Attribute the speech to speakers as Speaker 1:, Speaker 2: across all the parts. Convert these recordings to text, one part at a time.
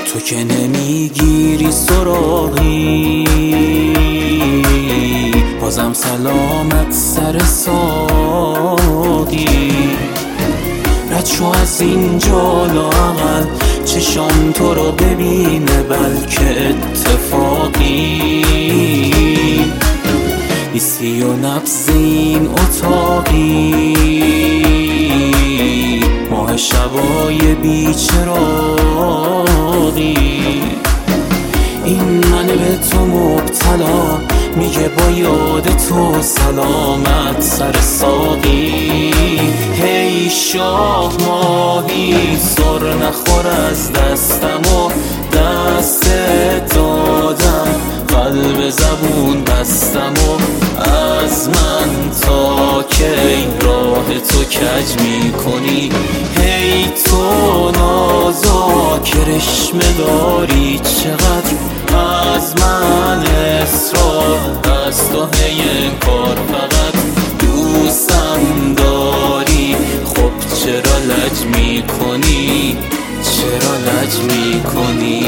Speaker 1: تو که نمیگیری سراغی، بازم سلامت سر ساقی. رد شو از اینجا لااقل چشام تو رو ببینه، بلکه اتفاقی نیستی و نبض این اتاقی. ماه شبای بیچراغی، این منه به تو مبتلا، میگه با یاد تو سلامت سر ساقی. هی شاه ماهی سر نخور از دستم و دست دادم، قلب زبون بستم و از من تا کی راه تو کج میکنی. هی تو نازا کرشمه داری چقدر از من اصرار، از تو هی انکار فقط دوستم داری. خب چرا لج میکنی، چرا لج میکنی؟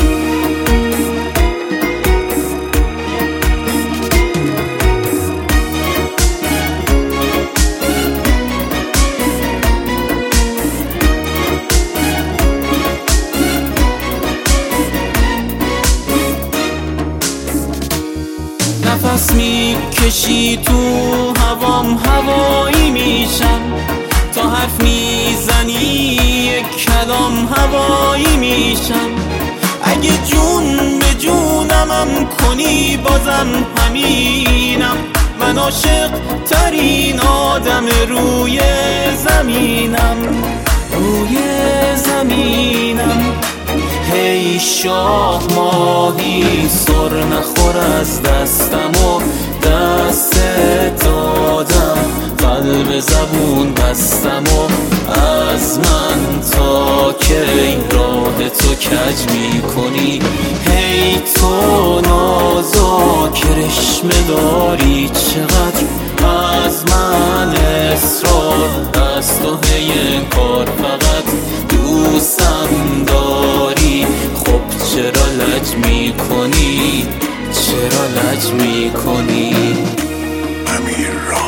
Speaker 1: نفس میکشی تو هوام، هوایی میشم. تا حرف میزنی یک کلام هوایی میشم. اگه جون به جونمم کنی بازم همینم. من عاشق ترین آدم روی زمینم، روی زمینم. هی شاه ماهی سر نخور از دستم و دست دادم، قلب زبون بستم و از من تا کی راه تو کج میکنی. هی تو نازا کرشمه داری چقدر از من اصرار، از تو هی انکار فقط دوستم داری. خب چرا لج میکنی، چرا لج میکنی؟
Speaker 2: امیر